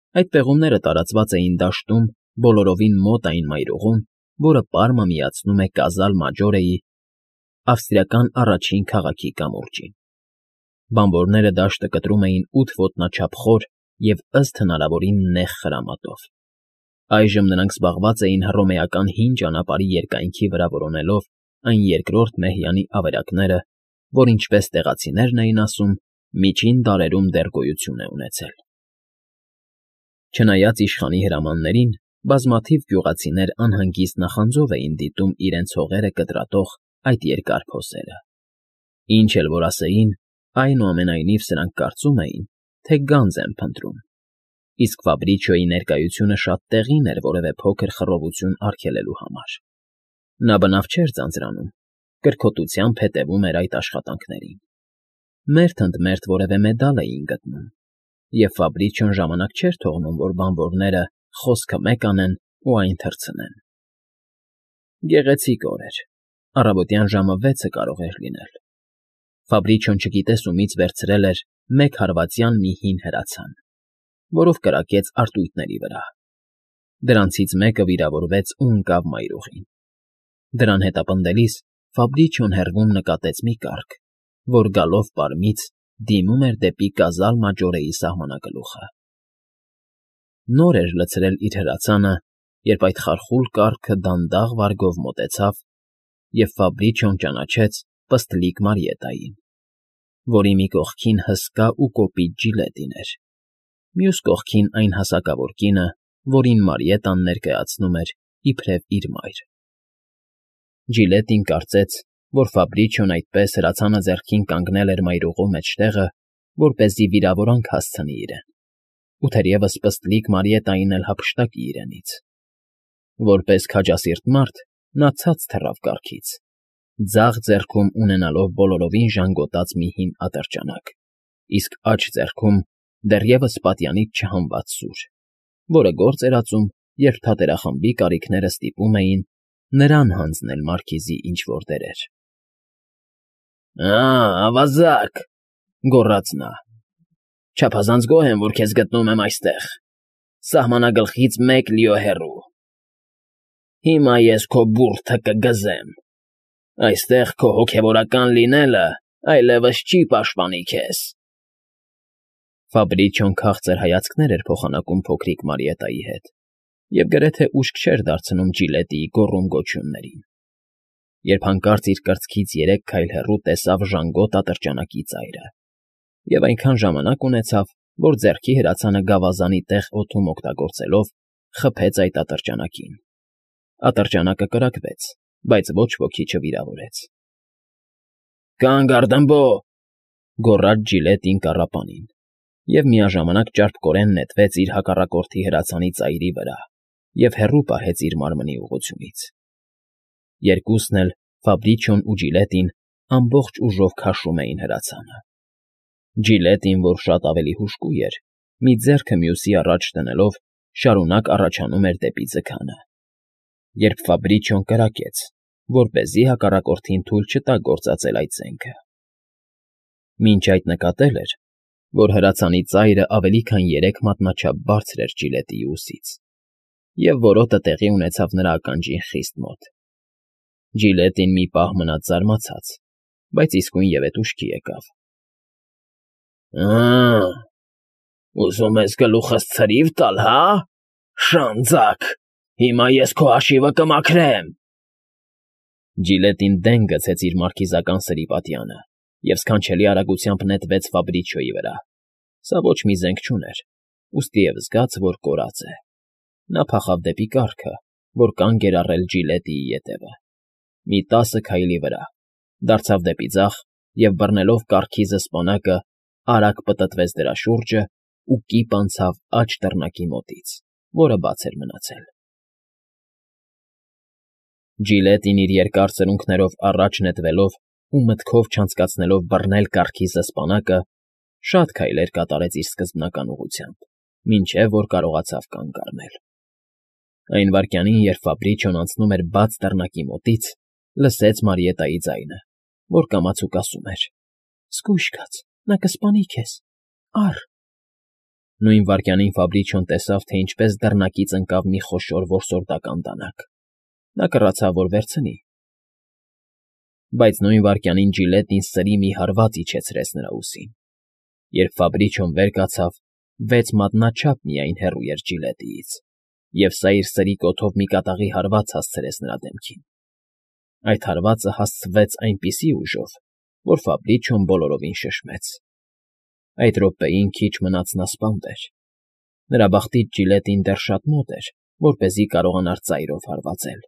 Այդ պեղումները տարածված էին դաշտում, բոլորովին մոտ այն մայրուղուն, որը Պարմը միացնում է Կազալ Մաջորեի, ավստրիական առաջին քաղաքի կամուրջին։ Բանվորները դաշտը կտրում էին 8 ոտնաչափ խոր և ըստ հնարավորին նեղ խրամատով։ Այժմ նրանք զբաղված էին հռոմեական հին ճանապարհի երկայնքի վրա որոնելով այն երկրորդ Մեհյանի ավերակները, որ, ինչպես տեղացիներն էին ասում, միջին դարերում դեռ գոյություն է ունեցել։ Չնայած իշխանի հրամաններին, բազմաթիվ գյուղացիներ անհանգիստ նախանձով էին դիտում իրենց հողերը կտրատող այդ երկար փոսերը։ Ինչ էլ որ ասեին, այնուամենայնիվ սրանք կարծում էին, թե գանձ են փնտրում, իսկ Ֆաբրիչիոյի ներկայությունը շատ տեղին էր որևէ փոքր խռովություն արգելելու համար։ Նա բնավ չէր ձանձրանում, կրքոտությամբ հետևում էր այդ աշխատանքներին։ Մերթ ընդ մերթ որևէ մեդալ էին գտնում, և Ֆաբրիչիոն ժամանակ չէր թողնում, որ բանվորները խոսքը մեկ անեն ու այն թռցնեն։ Գեղեցիկ օր էր, առավոտյան ժամը 6-ը կարող էր լինել։ Ֆաբրիչիոն չգիտես ումից վերցրել էր մեկ հարվածյան մի հին հրացան, որով կրակեց արտույտների վրա։ Դրանցից մեկը վիրավորվեց ու ընկավ մայրուղին։ Դրան հետապնդելիս Ֆաբրիչիոն հեռվում նկատեց մի կառք, որ գալով Պարմից դիմում էր դեպի Կազալ Մաջորեի սահմանակգլուխը։ Նոր էր լցրել իր հրացանը, երբ այդ խարխուլ կառքը դանդաղ վարգով մոտեցավ, և Ֆաբրիչիոն ճանաչեց պստլիկ Մարիետային, որի մի կողքին հսկա ու կոպիտ Ջիլետին էր, մյուս կողքին այն հասակավոր կինը, որին Մարիետան ներկայացնում էր իբրև իր մայր։ Ջիլետին կարծեց, որ Ֆաբրիչիոն այդպես հրացանը ձեռքին կանգնել էր մայրուղու մեջտեղը, որպեսզի վիրավորանք հասցնի իրեն, ու թերևս պստլիկ Մարիետային էլ հափշտակի իրենից։ Որպես քաջասիրտ մարդ նա ցած թռավ կառքից, ձախ ձեռքում ունենալով բոլորովին ժանգոտած մի հին ատրճանակ, իսկ աջ ձեռքում դեռևս պատյանից չհանված սուր, որը գործ էր ածում, երբ թատերախմբի կարիքները ստիպում էին նրան հանձնել մարքիզի ինչ֊որ դերեր։ Ավազակ,֊ գոռաց նա,֊ չափազանց գոհ եմ, որ քեզ գտնում եմ այստեղ, սահմանագլխից 1 լիո հեռու։ Հիմա ես քո բուրդը կգզեմ։ Այստեղ քո հոգևորական լինելը այլևս չի պաշտպանի քեզ։ Ֆաբրիչիոն քաղցր հայացքներ էր փոխանակում փոքրիկ Մարիետայի հետ և գրեթե ուշք չէր դարձնում Ջիլետիի գոռում֊գոչյուններին, երբ հանկարծ իր կրծքից 3 քայլ հեռու տեսավ ժանգոտ ատրճանակի ծայրը և այնքան ժամանակ ունեցավ, որ ձեռքի հրացանը գավազանի տեղ օդում օգտագործելով խփեց այդ ատրճանակին։ Ատրճանակը կրակվեց, բայց ոչ ոքի չվիրավորեց։ «Կանգ առ դմբո,֊ գոռաց Ջիլետին կառապանին, և միաժամանակ ճարպկորեն նետվեց իր հակառակորդի հրացանի ծայրի վրա և հեռու պահեց իր մարմնի ուղղությունից։ Երկուսն էլ, Ֆաբրիչիոն ու Ջիլետին, ամբողջ ուժով քաշում էին հրացանը։ Ջիլետին, որ շատ ավելի հուժկու էր, մի ձեռքը մյուսի առաջ դնելով, շարունակ առաջանում էր դեպի ձգանը, երբ Ֆաբրիչիոն կրակեց, որպեսզի հակառակորդին թույլ չտա գործածել այդ զենքը։ Մինչ այդ նկատել էր, որ հրացանի ծայրը ավելի քան 3 մատնաչափ բարձր էր Ջիլետիի ուսից, և որոտը տեղի ունեցավ նրա ականջին խիստ մոտ։ Ջիլետին մի պահ մնաց զարմացած, բայց իսկույնևեթ ուշքի եկավ։ Ուզում ես գլուխս ցրիվ տալ, հա՞, շանձակ, հիմա ես քո հաշիվը կմաքրեմ։ Ջիլետին դեն գցեց իր մարքիզական սրի պատյանը և սքանչելի արագությամբ նետվեց Ֆաբրիչիոյի վրա։ Սա ոչ մի զենք չուներ, ուստի և զգաց, որ կորած է։ Նա փախավ դեպի կառքը, որ կանգ էր առել Ջիլետիի ետևը, մի 10 քայլի վրա, դարձավ դեպի ձախ և, բռնելով կառքի զսպանակը, արագ պտտվեց դրա շուրջը ու կիպ անցավ աջ դռնակի մոտից, որը բաց էր մնացել։ Ջիլետին իր երկար ծրունքներով առաջ նետվելով ու մտքով չանցկացնելով բռնել կառքի զսպանակը, շատ քայլեր կատարեց իր սկզբնական ուղղությամբ, մինչև որ կարողացավ կանգ առնել։ Այն վայրկյանին, երբ Ֆաբրիչիոն անցնում էր բաց դռնակի մոտից, լսեց Մարիետայի ձայնը, որ կամացուկ ասում էր. «Զգույշ կաց, նա կսպանի քեզ, առ»։ Նույն վայրկյանին Ֆաբրիչոն տեսավ, թե ինչպես դռնակից ընկավ մի խոշոր որսորդական դանակ։ Նա կռացավ, որ վերցնի, բայց նույն վայրկյանին Ջիլետին սրի մի հարված իջեցրեց նրա ուսին։ Երբ Ֆաբրիչոն վեր կացավ, 6 մատնաչափ միայն հեռու էր Ջիլետիից, և սա իր սրի կոթով մի կատաղի հարված հասցրեց նրա դեմքին։ Այդ հարվածը հասցվեց այնպիսի ուժով, որ Ֆաբրիչոն բոլորովին շշմեց։ Այդ րոպեին քիչ մնաց նա սպանվեր։ Նրա բախտից Ջիլետին դեռ շատ մոտ էր, որպեսզի կարողանար ծայրով հարվածել։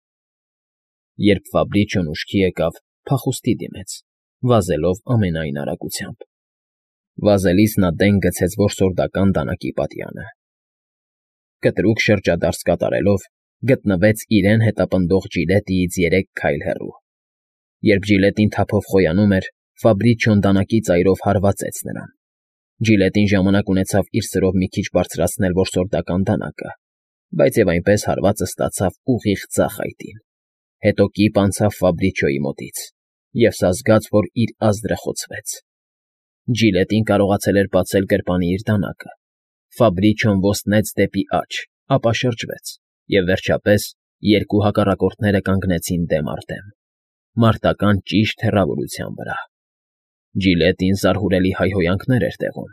Երբ Ֆաբրիչոն ուշքի եկավ, փախուստի դիմեց, վազելով ամենայն արագությամբ։ Վազելիս նա դեն գցեց որսորդական դանակի պատյանը։ Կտրուկ շրջադարձ կատարելով, գտնվեց իրեն հետապնդող Ջիլետիից 3 քայլ հեռու։ Երբ Ջիլետին թափով խոյանում էր, Ֆաբրիչոն դանակի ծայրով հարվածեց նրան։ Ջիլետին ժամանակ ունեցավ իր սրով մի քիչ բարձրացնել որսորդական դանակը, բայց և այնպես հարվածը ստացավ ուղիղ ձախ այտին։ Հետո կիպ անցավ Ֆաբրիչոյի մոտից, և սա զգաց, որ իր ազդրը խոցվեց։ Ջիլետին կարողացել էր բացել գրպանի իր դանակը։ Ֆաբրիչոն ոստնեց դեպի աջ, ապա շրջվեց, և վերջապես երկու հակառակորդները կանգնեցին դեմ առ դեմ, մարտական ճիշտ հեռավորության վրա։ Ջիլետին զարհուրելի հայհոյանքներ էր տեղում։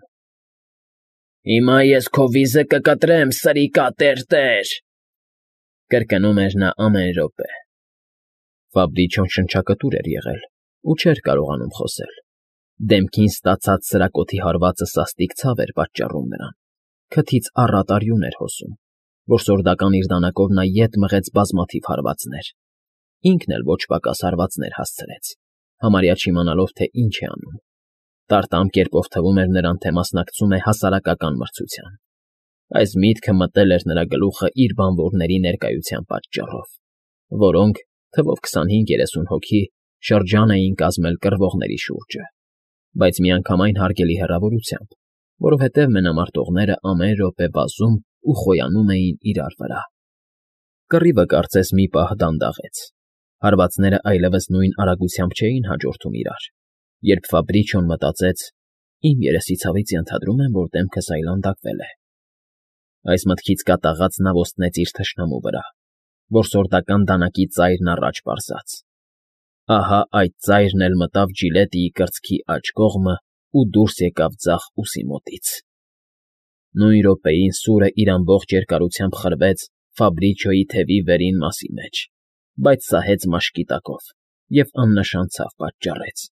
«Հիմա ես քո վիզը կկտրեմ, սրիկատեր տեր», կրկնում էր նա ամեն րոպե։ Ֆաբրիչոն շնչակտուր էր եղել ու չէր կարողանում խոսել։ Դեմքին ստացած սրակոթի հարվածը սաստիկ ցավ էր պատճառում նրան, քթից առատ արյուն էր հոսում։ Որսորդական իր դանակով նա ետ մղեց բազմաթիվ հարվածներ։ Ինքն էլ ոչ պակաս հարվածներ հասցրեց, համարյա չիմանալով, թե ինչ է անում։ Տարտամ կերպով թվում էր նրան, թե մասնակցում է հասարակական մրցության։ Այս միտքը մտել էր նրա գլուխը իր բանվորների ներկայության պատճառով, որոնք, թվով 25-30 հոգի, շրջան էին կազմել կռվողների շուրջը, բայց միանգամայն հարգելի հեռավորությամբ, որովհետև մենամարտողները ամեն րոպե վազում ու խոյանում էին իրար վրա։ Կռիվը կարծես մի պահ դանդաղեց։ Հարվածները այլևս նույն արագությամբ չէին հաջորդում իրար, երբ Ֆաբրիչոն մտածեց. «Իմ երեսի ցավից ենթադրում եմ, որ դեմքս այլանդակվել է»։ Այս մտքից կատաղած նա ոստնեց իր թշնամու վրա, որսորդական դանակի ծայրն առաջ պարզած։ Ահա այդ ծայրն էլ մտավ Ջիլետիի կրծքի աջ կողմը ու դուրս եկավ ձախ ուսի մոտից։ Նույն րոպեին սուրը իր ամբողջ երկարությամբ խրվեց Ֆաբրիչոյի թևի վերին մասի մեջ, բայց սահեց մաշկի տակով և աննշան ցավ պատճառեց։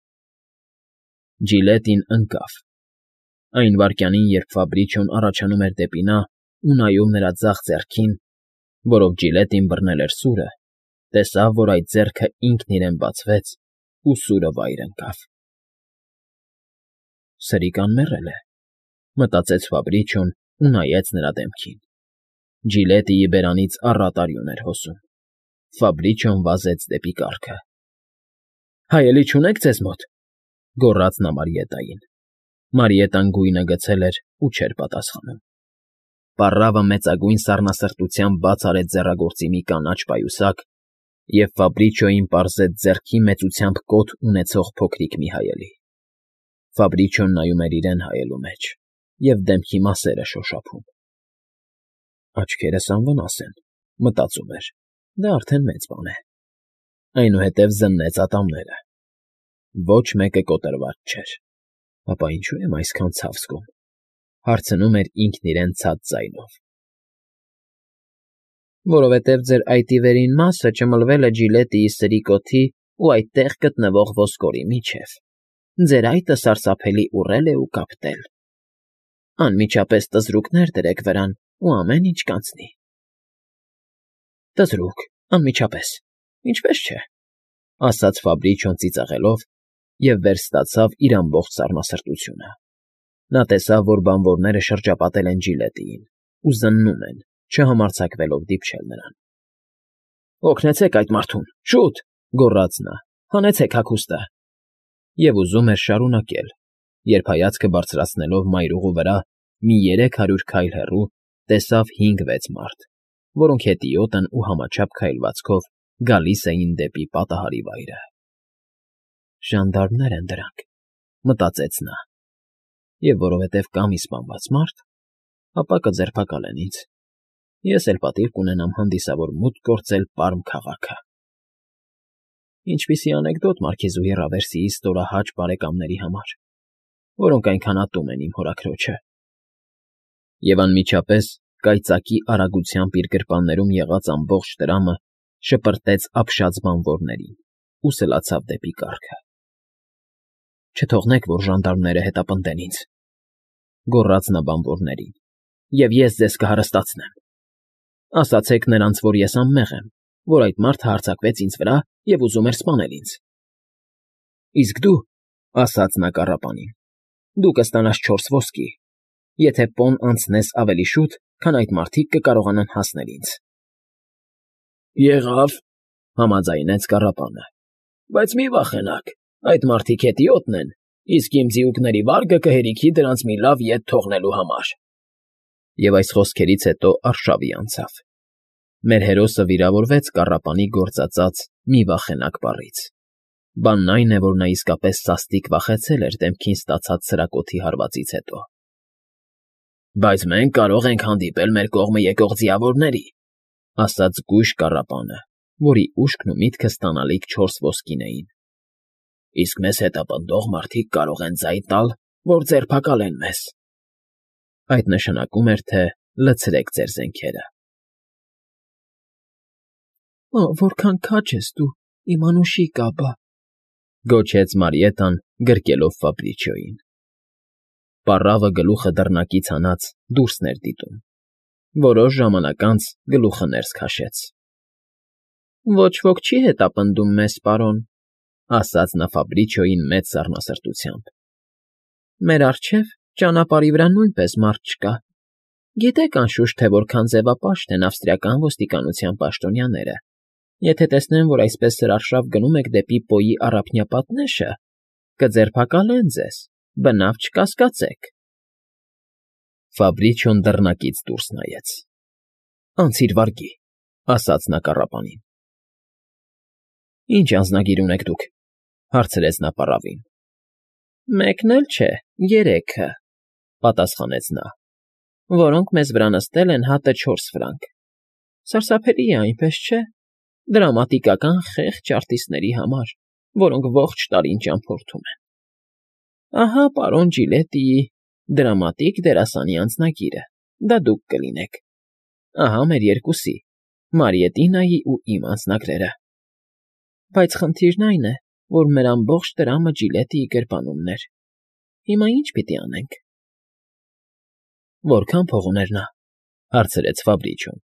Ջիլետին ընկավ։ Այն վայրկյանին, երբ Ֆաբրիչոն առաջանում էր դեպի նա ու նայում նրա ձախ ձեռքին, որով Ջիլետին բռնել էր սուրը, տեսավ, որ այդ ձեռքը ինքն իրեն բացվեց ու սուրը վայր ընկավ։ «Սրիկան մեռել է», մտածեց Ֆաբրիչոն ու նայեց նրա դեմքին։ Ջիլետիի բերանից առատ արյուն էր հոսում։ Ֆաբրիչոն վազեց դեպի կառքը։ «Հայելի չունե՞ք ձեզ մոտ», գոռաց նա Մարիետային։ Մարիետան գույնը գցել էր ու չէր պատասխանում։ Պառավը մեծագույն սառնասրտությամբ բաց արեց ձեռագործի մի կանաչ պայուսակ և Ֆաբրիչոյին պարզեց ձեռքի մեծությամբ կոթ ունեցող փոքրիկ մի հայելի։ Ֆաբրիչոն նայում էր իրեն հայելու մեջ և դեմքի մասերը շոշափում։ «Աչքերս անվնաս են», մտածում էր, դա արդեն մեծ բան է։ Այնուհետև զննեց ատամները։ Ոչ մեկը կոտրված չէր։ Ապա ինչու եմ այսքան ցավ զգում, հարցնում էր ինքն իրեն ցած ձայնով։ Որովհետև ձեր այտի վերին մասը ճմլվել է Ջիլետիի սրի կոթի ու այդտեղ գտնվող ոսկորի միջև։ Ձեր այտը սարսափելի ուռել է ու կապտել։ Անմիջապես տզրուկներ դրեք վրան ու ամեն ինչ կանցնի։ Տզրուկ, անմիջապես, ինչպես չէ, ասաց Ֆաբրիչոն ծիծաղելով և վերստացավ իր ամբողջ սառնասրտությունը։ Նա տեսավ, որ բանվորները շրջապատել են Ջիլետիին ու զննում են, չհամարձակվելով դիպչել նրան։ «Օգնեցեք այդ մարդուն, շուտ», գոռաց նա, «հանեցեք հագուստը»։ Եվ ուզում էր շարունակել, երբ հայացքը բարձրացնելով մայրուղու վրա մի 300 քայլ հեռու տեսավ 5-6 մարդ, որոնք հետիոտն ու համաչափ քայլվածքով գալիս էին դեպի պատահարի վայրը։ «Ժանդարմներ են դրանք», մտածեց նա, և որովհետև կա մի սպանված մարդ, ապա կձերբակալեն ինձ։ Ես էլ պատիվ կունենամ հանդիսավոր մուտք գործել Պարմ քաղաքը։ Ինչպիսի անեկդոտ Մարքիզուհի Ռավերսիի ստորահաճ բարեկամների համար, որոնք այնքան ատում են իմ հորաքրոջը։ Եվ անմիջապես կայծակի արագությամբ իր գրպաններում եղած ամբողջ տրամը շպրտեց ապշած բանվորներին ու սլացավ դեպի կառքը։ Չթողնեք, որ ժանդարմները հետապնդեն ինձ, գոռաց նա բանվորներին, և ես ձեզ կհարստացնեմ։ Ասացեք նրանց, որ ես անմեղ եմ, որ այդ մարդը հարձակվեց ինձ վրա և ուզում էր սպանել ինձ։ Իսկ դու, ասաց նա կառապանին, դու կստանաս 4 ոսկի, եթե պոն անցնես ավելի շուտ, քան այդ մարդիկ կկարողանան հասնել ինձ։ Եղավ, համաձայնեց կառապանը, բայց մի վախենաք, այդ մարդիկ հետիոտն են, իսկ իմ ձիուկների վարգը կհերիքի դրանց մի լավ ետ թողնելու համար։ Եվ այս խոսքերից հետո արշավի անցավ։ Մեր հերոսը վիրավորվեց կառապանի գործածած մի վախենակ բառից։ Բանն այն է, որ նա իսկապես սաստիկ վախեցել էր դեմքին ստացած սրակոթի հարվածից հետո։ Բայց մենք կարող ենք հանդիպել մեր կողմը եկող ձիավորների, ասաց զգույշ կառապանը, որի ուշքն ու միտքը ստանալիք 4 ոսկին էին։ Իսկ մեզ հետապնդող մարդիկ կարող են ձայն տալ, որ ձերբակալեն մեզ։ Այդ նշանակում էր, թե լցրեք ձեր զենքերը։ Որքան քաջ ես դու, իմ անուշիկ աբա, գոչեց Մարիետան, գրկելով Ֆաբրիչիոյին։ Պառավը գլուխը դռնակից հանած դուրսն էր դիտում։ Որոշ ժամանակ անց գլուխը ներս քաշեց։ Ոչ ոք չի հետապնդում մեզ, պարոն, ասաց նա Ֆաբրիչիոյին մեծ սառնասրտությամբ։ Մեր առջև ճանապարհի վրա նույնպես մարդ չկա։ Գիտեք անշուշտ, թե որքան ձևապաշտ են ավստրիական ոստիկանության պաշտոնյաները։ Եթե տեսնեն, որ այսպես հրարշավ գնում եք դեպի Պոյի առափնյա պատնեշը, կձերբակալեն ձեզ, բնավ չկասկածեք։ Ֆաբրիչիոն դռնակից դուրս նայեց։ Անցիր վարգի, ասաց նա կառապանին։ Ինչ անձնագիր ունեք դուք, հարցրեց նա պառավին։ Մեկն էլ չէ, 3-ը, պատասխանեց նա, որոնք մեզ վրա նստել են հատը 4 ֆրանկ։ Սարսափելի է, այնպես չէ։ Դրամատիկական խեղճ արտիստների համար, որոնք ողջ տարին ճամփորդում են։ Ահա պարոն Ջիլետիի դրամատիկ դերասանի անձնագիրը, դա դուք կլինեք։ Ահա մեր երկուսի, Մարիետինայի ու իմ անձնագրերը։ Բայց խնդիրն այն է, որ մեր ամբողջ տրամը Ջիլետիի գրպանումն էր։ Հիմա ինչ պիտի անենք։ Որքան փող ուներ նա, հարցրեց Ֆաբրիչիոն։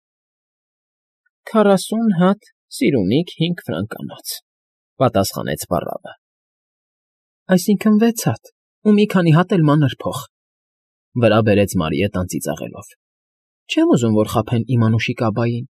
40 հատ սիրունիկ 5 ֆրանկանոց, պատասխանեց պառավը։ Այսինքն 6 հատ, ու մի քանի հատ էլ մանր փող, վրա բերեց Մարիետան ծիծաղելով։ Չեմ ուզում, որ խաբեն իմ անուշիկ աբային։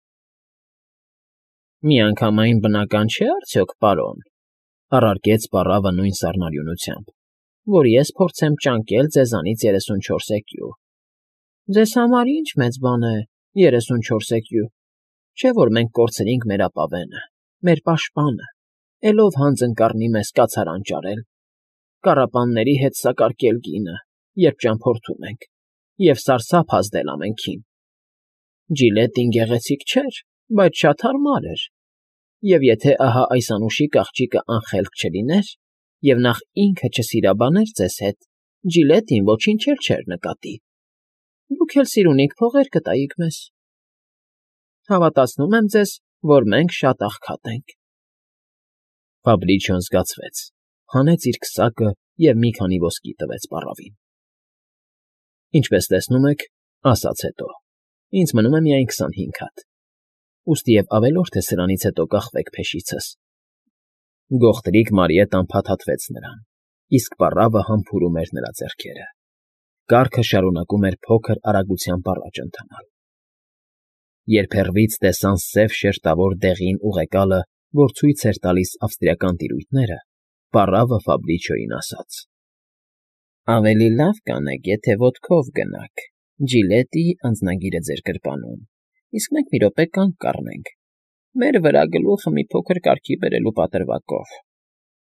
Միանգամայն բնական չէ արդյոք, պարոն, առարկեց պառավը նույն սառնարյունությամբ, որ ես փորձեմ ճանկել ձեզանից 34 էկյու։ Ձեզ համար ինչ մեծ բան է 34 էկյու, չէ՞ որ մենք կորցրինք մեր ապավենը, մեր պաշտպանը, էլով հանձն կառնի մեզ կացարան ճարել, կառապանների հետ սակարկել գինը, երբ ճամփորդում ենք, և սարսափ ազդել ամենքին։ Ջիլետին գեղեցիկ չէր, բայց շատ հարմար էր, և եթե ահա այս անուշիկ աղջիկը անխելք չլիներ, և նախ ինքը չսիրաբաներ ձեզ հետ, Ջիլետին ոչինչ էլ չէր նկատի։ Դուք էլ սիրունիկ փողեր կտայիք մեզ։ Հավատացնում եմ ձեզ, որ մենք շատ աղքատ ենք։ Ֆաբրիչիոն զգացվեց, հանեց իր քսակը և մի քանի ոսկի տվեց պառավին։ Ինչպես տեսնում եք, ասաց հետո, ինձ մնում է միայն 25 հատ։ Ուստի և ավելորդ է սրանից հետո կախվեք փեշիցս։ Գողտրիկ Մարիետան փաթաթվեց նրան, իսկ պառավը համբուրում էր նրա ձեռքերը։ Կառքը շարունակում էր փոքր արագությամբ առաջ ընթանալ։ Երբ հեռվից տեսան սև շերտավոր դեղին ուղեկալը, որ ցույց էր տալիս ավստրիական տիրույթները, պառավը Ֆաբրիչիոյին ասաց. Ավելի լավ կանեք, եթե ոտքով գնաք, Ջիլետիի անձնագիրը ձեր գրպանում, իսկ մենք մի րոպե կանգ կառնենք, մեր վրա գլուխը մի փոքր կարգի բերելու պատրվակով։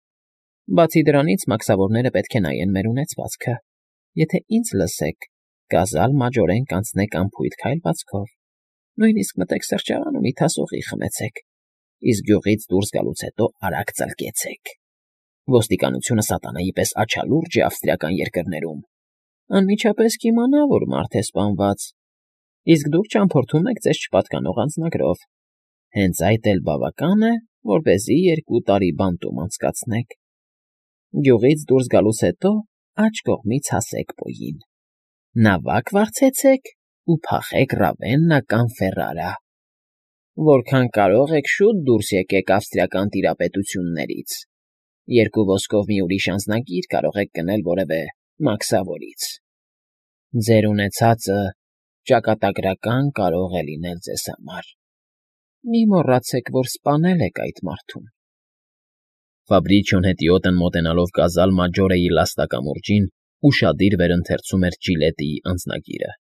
Բացի դրանից, մաքսավորները պետք է նայեն մեր ունեցվածքը։ Եթե ինձ լսեք, կազալ մաջորեն կանցնեք անփույթ քայլվածքով, նույնիսկ մտեք սրճարան ու մի թասուղի խմեցեք, իսկ գյուղից դուրս գալուց հետո արագ ծլկեցեք։ Ոստիկանությունը սատանայի պես աչալուրջ է ավստրիական երկրներում, անմիջապես կիմանա, որ մարդ է սպանված, իսկ դուք ճամփորդում եք ձեզ չպատկանող անձնագրով, հենց այդ էլ բավական է, որպեսզի 2 տարի բանտում անցկացնեք։ Գյուղից դուրս գալուց հետո աջ կողմից հասեք Պոյին, նավակ վարձեցեք ու փախեք Ռավեննա կամ Ֆերարա։ Որքան կարող եք շուտ դուրս եկեք ավստրիական տիրապետություններից։ 2 ոսկով մի ուրիշ անձնագիր կարող եք գնել որևէ մաքսավորից։ Ձեր ունեցածը ճակատագրական կարող է լինել ձեզ համար։ Մի մոռացեք, որ սպանել եք այդ մարդուն։ Ֆաբրիչիոն հետիոտն մոտենալով կազալ մաջորեի լաստակամուրջին ուշադիր վերընթերցում էր Ջիլետիի անձնագիրը։